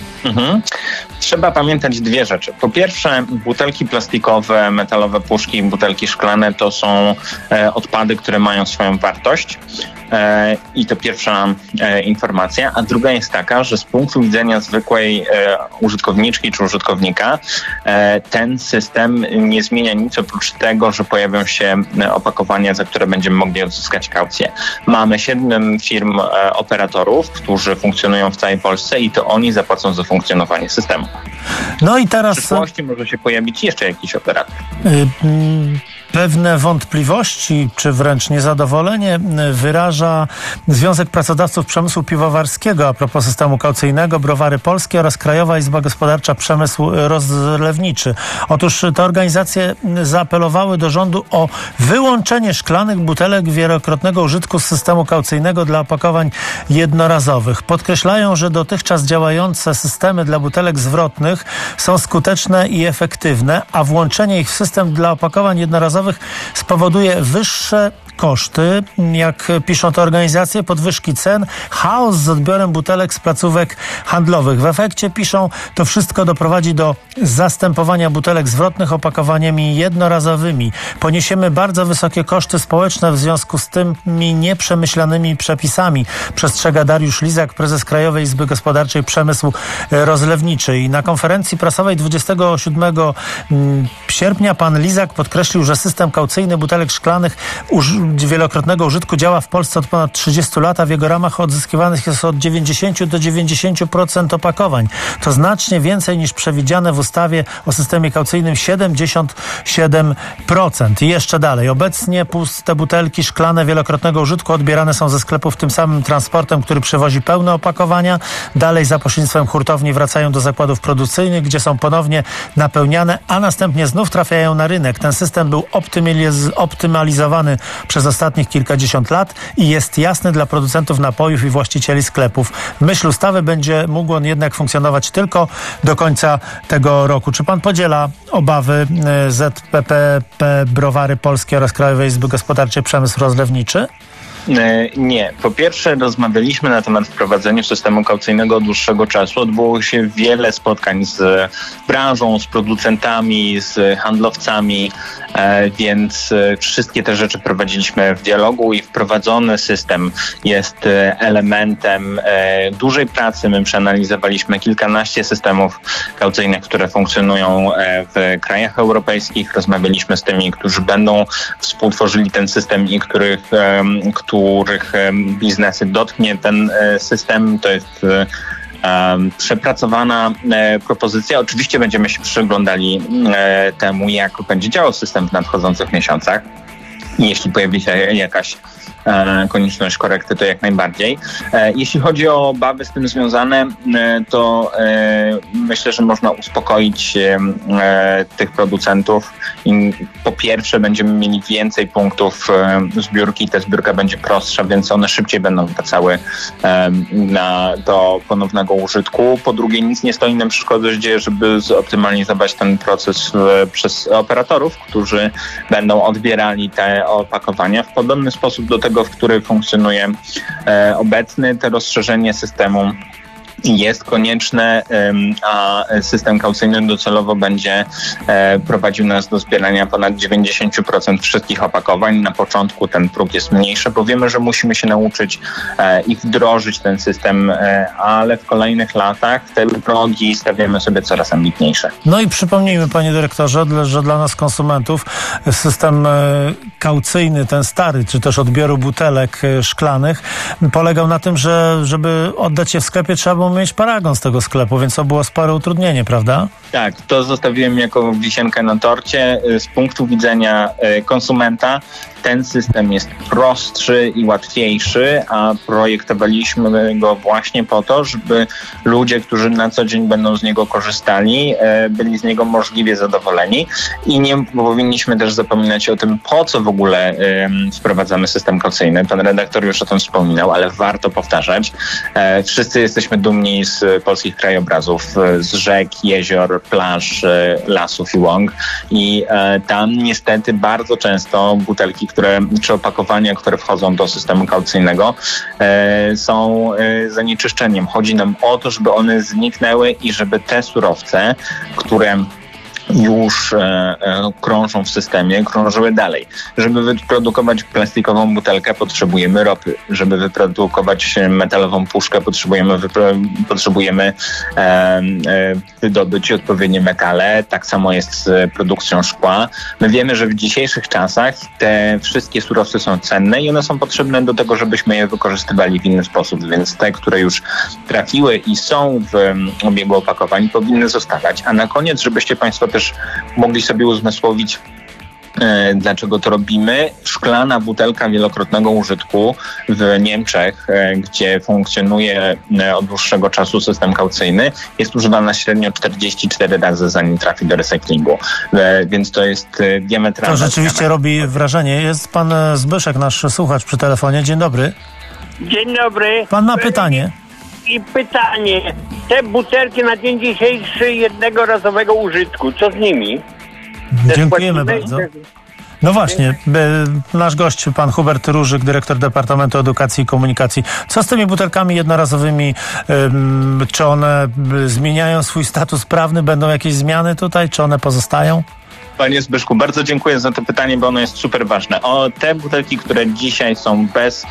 Trzeba pamiętać 2 rzeczy. Po pierwsze, butelki plastikowe, metalowe puszki i butelki szklane to są odpady, które mają swoją wartość. I to pierwsza informacja. A druga jest taka, że z punktu widzenia zwykłej użytkowniczki czy użytkownika ten system nie zmienia nic oprócz tego, że pojawią się opakowania, za które będziemy mogli odzyskać kaucję. Mamy 7 firm operatorów, którzy funkcjonują w całej Polsce i to oni zapłacą za funkcjonowanie systemu. No i teraz... W przyszłości może się pojawić jeszcze jakiś operator. Pewne wątpliwości, czy wręcz niezadowolenie wyraża Związek Pracodawców Przemysłu Piwowarskiego a propos systemu kaucyjnego, Browary Polskie oraz Krajowa Izba Gospodarcza Przemysł Rozlewniczy. Otóż te organizacje zaapelowały do rządu o wyłączenie szklanych butelek wielokrotnego użytku z systemu kaucyjnego dla opakowań jednorazowych. Podkreślają, że dotychczas działające systemy dla butelek zwrotnych są skuteczne i efektywne, a włączenie ich w system dla opakowań jednorazowych spowoduje wyższe koszty, jak piszą te organizacje, podwyżki cen, chaos z odbiorem butelek z placówek handlowych. W efekcie, piszą, to wszystko doprowadzi do zastępowania butelek zwrotnych opakowaniami jednorazowymi. Poniesiemy bardzo wysokie koszty społeczne w związku z tymi nieprzemyślanymi przepisami, przestrzega Dariusz Lizak, prezes Krajowej Izby Gospodarczej Przemysł Rozlewniczy. I na konferencji prasowej 27 sierpnia pan Lizak podkreślił, że system kaucyjny butelek szklanych wielokrotnego użytku działa w Polsce od ponad 30 lat, a w jego ramach odzyskiwanych jest od 90 do 90% opakowań. To znacznie więcej niż przewidziane w ustawie o systemie kaucyjnym 77%. I jeszcze dalej. Obecnie puste butelki szklane wielokrotnego użytku odbierane są ze sklepów tym samym transportem, który przewozi pełne opakowania. Dalej za pośrednictwem hurtowni wracają do zakładów produkcyjnych, gdzie są ponownie napełniane, a następnie znów trafiają na rynek. Ten system był optymalizowany przez ostatnich kilkadziesiąt lat i jest jasny dla producentów napojów i właścicieli sklepów. W myśl ustawy będzie mógł on jednak funkcjonować tylko do końca tego roku. Czy pan podziela obawy ZPPP, Browary Polskie oraz Krajowej Izby Gospodarczej Przemysł Rozlewniczy? Nie. Po pierwsze, rozmawialiśmy na temat wprowadzenia systemu kaucyjnego od dłuższego czasu. Odbyło się wiele spotkań z branżą, z producentami, z handlowcami, więc wszystkie te rzeczy prowadziliśmy w dialogu i wprowadzony system jest elementem dużej pracy. My przeanalizowaliśmy kilkanaście systemów kaucyjnych, które funkcjonują w krajach europejskich. Rozmawialiśmy z tymi, którzy będą współtworzyli ten system i których biznesy dotknie ten system. To jest przepracowana propozycja. Oczywiście będziemy się przyglądali temu, jak będzie działał system w nadchodzących miesiącach. Jeśli pojawi się jakaś konieczność korekty, to jak najbardziej. Jeśli chodzi o obawy z tym związane, to myślę, że można uspokoić tych producentów. Po pierwsze, będziemy mieli więcej punktów zbiórki, ta zbiórka będzie prostsza, więc one szybciej będą wracały do ponownego użytku. Po drugie, nic nie stoi na przeszkodzie, żeby zoptymalizować ten proces przez operatorów, którzy będą odbierali te opakowania w podobny sposób do tego, w który funkcjonuje obecny. To rozszerzenie systemu jest konieczne, a system kaucyjny docelowo będzie prowadził nas do zbierania ponad 90% wszystkich opakowań. Na początku ten próg jest mniejszy, bo wiemy, że musimy się nauczyć i wdrożyć ten system, ale w kolejnych latach te progi stawiamy sobie coraz ambitniejsze. No i przypomnijmy, panie dyrektorze, że dla nas konsumentów system kaucyjny, ten stary, czy też odbioru butelek szklanych polegał na tym, że żeby oddać je w sklepie, trzeba było mieć paragon z tego sklepu, więc to było spore utrudnienie, prawda? Tak, to zostawiłem jako wisienkę na torcie. Z punktu widzenia konsumenta ten system jest prostszy i łatwiejszy, a projektowaliśmy go właśnie po to, żeby ludzie, którzy na co dzień będą z niego korzystali, byli z niego możliwie zadowoleni i nie powinniśmy też zapominać o tym, po co w ogóle wprowadzamy system kaucyjny. Pan redaktor już o tym wspominał, ale warto powtarzać. Wszyscy jesteśmy dumni z polskich krajobrazów, z rzek, jezior, plaż, lasów i łąk i tam niestety bardzo często butelki, czy opakowania, które wchodzą do systemu kaucyjnego, są zanieczyszczeniem. Chodzi nam o to, żeby one zniknęły i żeby te surowce, które już krążą w systemie, krążyły dalej. Żeby wyprodukować plastikową butelkę, potrzebujemy ropy. Żeby wyprodukować metalową puszkę, potrzebujemy wydobyć odpowiednie metale. Tak samo jest z produkcją szkła. My wiemy, że w dzisiejszych czasach te wszystkie surowce są cenne i one są potrzebne do tego, żebyśmy je wykorzystywali w inny sposób. Więc te, które już trafiły i są w obiegu opakowań, powinny zostawać. A na koniec, żebyście Państwo też mogli sobie uzmysłowić, Dlaczego to robimy? Szklana butelka wielokrotnego użytku w Niemczech, gdzie funkcjonuje od dłuższego czasu system kaucyjny, jest używana średnio 44 razy, zanim trafi do recyklingu. Więc to jest diametralne. To rzeczywiście robi wrażenie. Jest pan Zbyszek, nasz słuchacz przy telefonie. Dzień dobry. Dzień dobry. Pan ma pytanie. I pytanie. Te butelki na dzień dzisiejszy jednorazowego użytku, co z nimi? Dziękujemy bardzo. No właśnie, nasz gość, pan Hubert Różyk, dyrektor Departamentu Edukacji i Komunikacji. Co z tymi butelkami jednorazowymi? Czy one zmieniają swój status prawny? Będą jakieś zmiany tutaj? Czy one pozostają? Panie Zbyszku, bardzo dziękuję za to pytanie, bo ono jest super ważne. Te butelki, które dzisiaj są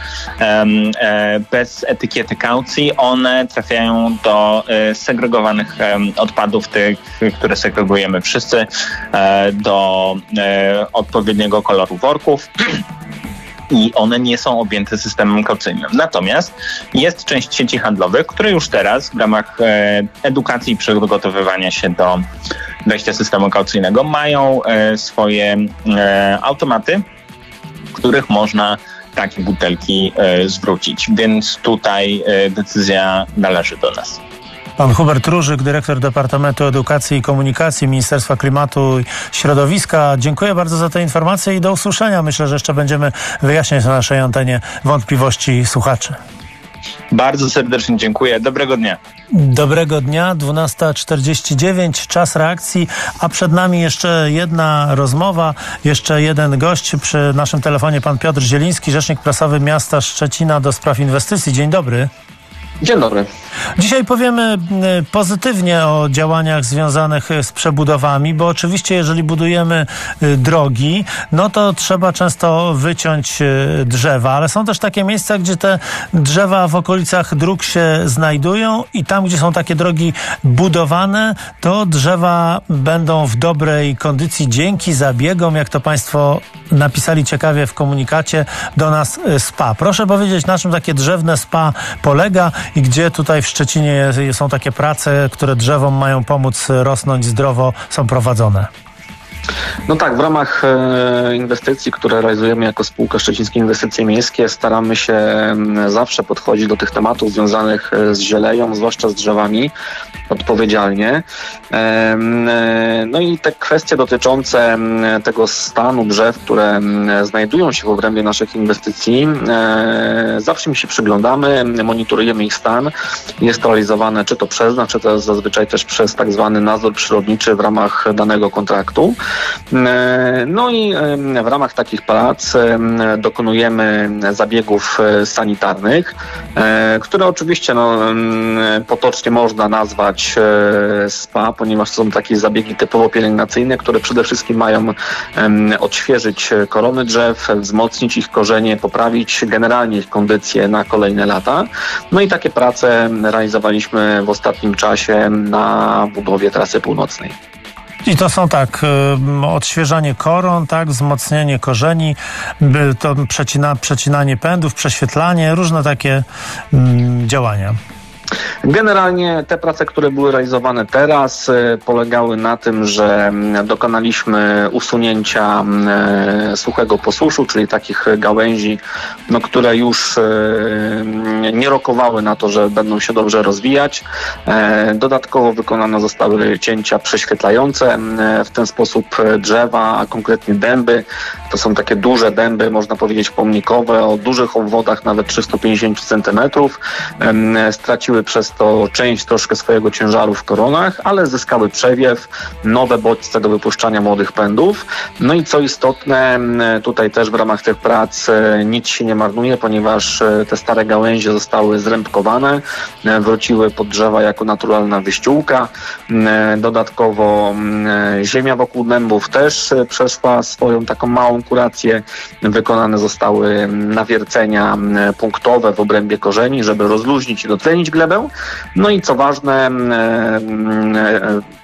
bez etykiety kaucji, one trafiają do segregowanych odpadów, tych, które segregujemy wszyscy, do odpowiedniego koloru worków. I one nie są objęte systemem kaucyjnym. Natomiast jest część sieci handlowych, które już teraz w ramach edukacji i przygotowywania się do wejścia systemu kaucyjnego mają swoje automaty, w których można takie butelki zwrócić. Więc tutaj decyzja należy do nas. Pan Hubert Różyk, dyrektor Departamentu Edukacji i Komunikacji Ministerstwa Klimatu i Środowiska. Dziękuję bardzo za te informacje i do usłyszenia. Myślę, że jeszcze będziemy wyjaśniać na naszej antenie wątpliwości słuchaczy. Bardzo serdecznie dziękuję. Dobrego dnia. Dobrego dnia, 12:49, czas reakcji, a przed nami jeszcze jedna rozmowa, jeszcze jeden gość przy naszym telefonie, pan Piotr Zieliński, rzecznik prasowy miasta Szczecina do spraw inwestycji. Dzień dobry. Dzień dobry. Dzisiaj powiemy pozytywnie o działaniach związanych z przebudowami, bo oczywiście jeżeli budujemy drogi, no to trzeba często wyciąć drzewa, ale są też takie miejsca, gdzie te drzewa w okolicach dróg się znajdują i tam, gdzie są takie drogi budowane, to drzewa będą w dobrej kondycji dzięki zabiegom, jak to państwo napisali ciekawie w komunikacie do nas SPA. Proszę powiedzieć, na czym takie drzewne SPA polega i gdzie tutaj w Szczecinie są takie prace, które drzewom mają pomóc rosnąć zdrowo, są prowadzone? No tak, w ramach inwestycji, które realizujemy jako spółka Szczecińskie Inwestycje Miejskie, staramy się zawsze podchodzić do tych tematów związanych z zieleją, zwłaszcza z drzewami, odpowiedzialnie. No i te kwestie dotyczące tego stanu drzew, które znajdują się w obrębie naszych inwestycji, zawsze mi się przyglądamy, monitorujemy ich stan. Jest to realizowane czy to przez nas, czy to zazwyczaj też przez tak zwany nadzór przyrodniczy w ramach danego kontraktu. No i w ramach takich prac dokonujemy zabiegów sanitarnych, które oczywiście potocznie można nazwać SPA, ponieważ są takie zabiegi typowo pielęgnacyjne, które przede wszystkim mają odświeżyć korony drzew, wzmocnić ich korzenie, poprawić generalnie ich kondycję na kolejne lata. No i takie prace realizowaliśmy w ostatnim czasie na budowie trasy północnej. I to są tak, odświeżanie koron, tak, wzmocnienie korzeni, to przecinanie pędów, prześwietlanie, różne takie działania. Generalnie te prace, które były realizowane teraz, polegały na tym, że dokonaliśmy usunięcia suchego posuszu, czyli takich gałęzi, które już nie rokowały na to, że będą się dobrze rozwijać. Dodatkowo wykonane zostały cięcia prześwietlające. W ten sposób drzewa, a konkretnie dęby, to są takie duże dęby, można powiedzieć pomnikowe, o dużych obwodach, nawet 350 cm, straciły przez to część troszkę swojego ciężaru w koronach, ale zyskały przewiew, nowe bodźce do wypuszczania młodych pędów. No i co istotne, tutaj też w ramach tych prac nic się nie marnuje, ponieważ te stare gałęzie zostały zrębkowane, wróciły pod drzewa jako naturalna wyściółka. Dodatkowo ziemia wokół dębów też przeszła swoją taką małą kurację. Wykonane zostały nawiercenia punktowe w obrębie korzeni, żeby rozluźnić i dotlenić glebę. No i co ważne,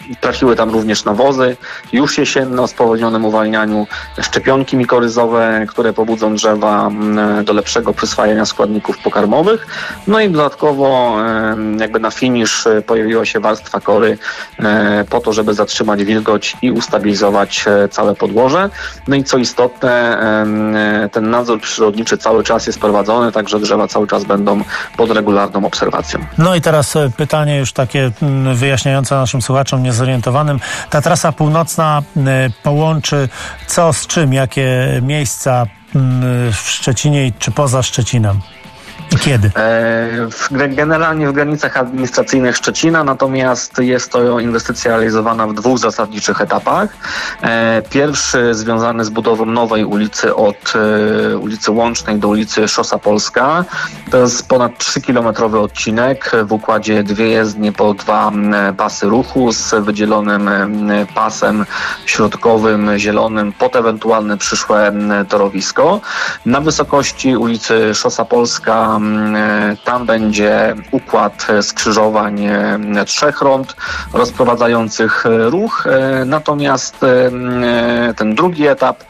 Trafiły tam również nawozy, już jesienne o spowolnionym uwalnianiu, szczepionki mikoryzowe, które pobudzą drzewa do lepszego przyswajania składników pokarmowych. No i dodatkowo jakby na finisz pojawiła się warstwa kory po to, żeby zatrzymać wilgoć i ustabilizować całe podłoże. No i co istotne, ten nadzór przyrodniczy cały czas jest prowadzony, także drzewa cały czas będą pod regularną obserwacją. No i teraz pytanie już takie wyjaśniające naszym słuchaczom niezorientowanym. Ta trasa północna połączy co z czym? Jakie miejsca w Szczecinie czy poza Szczecinem? I kiedy? Generalnie w granicach administracyjnych Szczecina, natomiast jest to inwestycja realizowana w 2 zasadniczych etapach. Pierwszy związany z budową nowej ulicy od ulicy Łącznej do ulicy Szosa Polska. To jest ponad 3-kilometrowy odcinek w układzie 2 jezdnie po 2 pasy ruchu z wydzielonym pasem środkowym, zielonym pod ewentualne przyszłe torowisko. Na wysokości ulicy Szosa Polska tam będzie układ skrzyżowań 3 rond rozprowadzających ruch. Natomiast ten drugi etap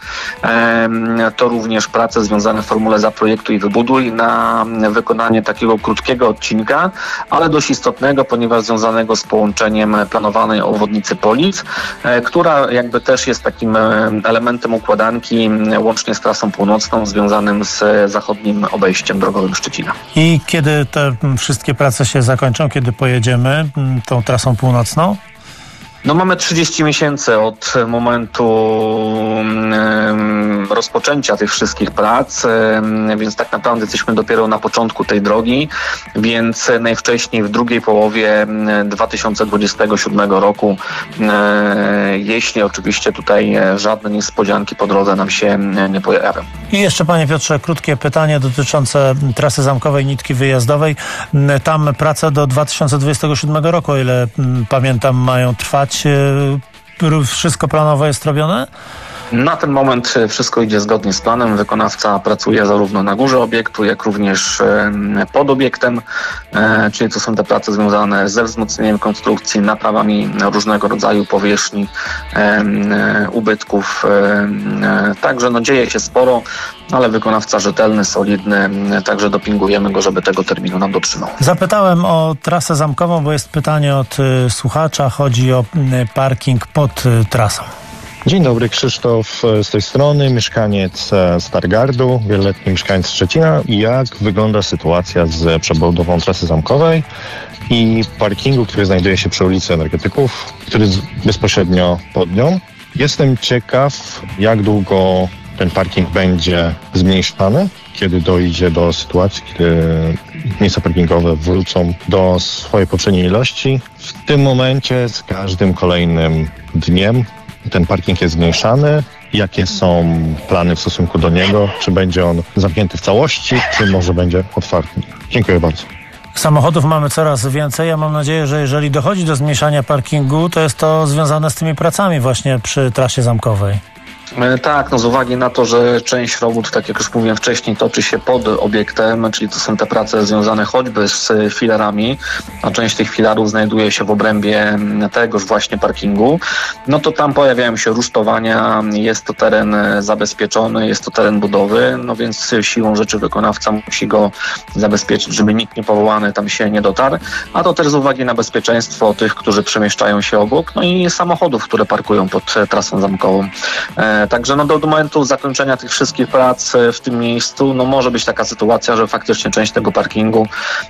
to również prace związane w formule Zaprojektuj i Wybuduj na wykonanie takiego krótkiego odcinka, ale dość istotnego, ponieważ związanego z połączeniem planowanej obwodnicy Polic, która jakby też jest takim elementem układanki łącznie z trasą północną związanym z zachodnim obejściem drogowym Szczecina. I kiedy te wszystkie prace się zakończą, kiedy pojedziemy tą trasą północną? No mamy 30 miesięcy od momentu rozpoczęcia tych wszystkich prac, więc tak naprawdę jesteśmy dopiero na początku tej drogi, więc najwcześniej w drugiej połowie 2027 roku, jeśli oczywiście tutaj żadne niespodzianki po drodze nam się nie pojawią. I jeszcze, panie Piotrze, krótkie pytanie dotyczące trasy zamkowej, nitki wyjazdowej. Tam prace do 2027 roku, o ile pamiętam, mają trwać. Wszystko planowo jest robione? Na ten moment wszystko idzie zgodnie z planem. Wykonawca pracuje zarówno na górze obiektu, jak również pod obiektem, czyli to są te prace związane ze wzmocnieniem konstrukcji, naprawami różnego rodzaju powierzchni, ubytków. Także dzieje się sporo, ale wykonawca rzetelny, solidny, także dopingujemy go, żeby tego terminu nam dotrzymał. Zapytałem o trasę zamkową, bo jest pytanie od słuchacza. Chodzi o parking pod trasą. Dzień dobry, Krzysztof z tej strony, mieszkaniec Stargardu, wieloletni mieszkaniec Szczecina. Jak wygląda sytuacja z przebudową trasy zamkowej i parkingu, który znajduje się przy ulicy Energetyków, który jest bezpośrednio pod nią? Jestem ciekaw, jak długo ten parking będzie zmniejszany, kiedy dojdzie do sytuacji, kiedy miejsca parkingowe wrócą do swojej poprzedniej ilości. W tym momencie z każdym kolejnym dniem ten parking jest zmniejszany. Jakie są plany w stosunku do niego? Czy będzie on zamknięty w całości, czy może będzie otwarty? Dziękuję bardzo. Samochodów mamy coraz więcej. Ja mam nadzieję, że jeżeli dochodzi do zmniejszania parkingu, to jest to związane z tymi pracami właśnie przy trasie zamkowej. Tak, z uwagi na to, że część robót, tak jak już mówiłem wcześniej, toczy się pod obiektem, czyli to są te prace związane choćby z filarami, a część tych filarów znajduje się w obrębie tegoż właśnie parkingu, to tam pojawiają się rusztowania, jest to teren zabezpieczony, jest to teren budowy, więc siłą rzeczy wykonawca musi go zabezpieczyć, żeby nikt niepowołany tam się nie dotarł, a to też z uwagi na bezpieczeństwo tych, którzy przemieszczają się obok, i samochodów, które parkują pod trasą zamkową. Także do momentu zakończenia tych wszystkich prac w tym miejscu może być taka sytuacja, że faktycznie część tego parkingu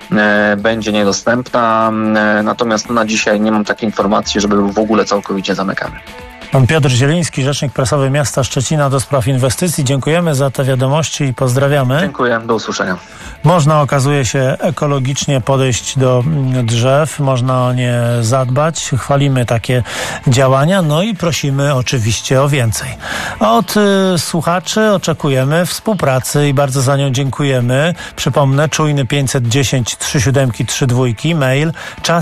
będzie niedostępna, natomiast na dzisiaj nie mam takiej informacji, żeby był w ogóle całkowicie zamykany. Pan Piotr Zieliński, rzecznik prasowy miasta Szczecina do spraw inwestycji. Dziękujemy za te wiadomości i pozdrawiamy. Dziękuję, do usłyszenia. Można, okazuje się, ekologicznie podejść do drzew, można o nie zadbać. Chwalimy takie działania, i prosimy oczywiście o więcej. Od słuchaczy oczekujemy współpracy i bardzo za nią dziękujemy. Przypomnę, czujny 510 3732, mail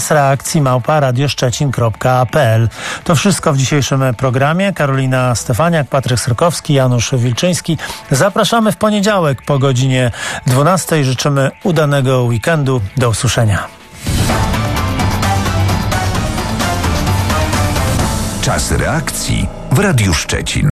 czasreakcji@radioszczecin.pl. To wszystko w dzisiejszym programie. Karolina Stefaniak, Patryk Srkowski, Janusz Wilczyński. Zapraszamy w poniedziałek po godzinie 12. Życzymy udanego weekendu. Do usłyszenia. Czas reakcji w Radiu Szczecin.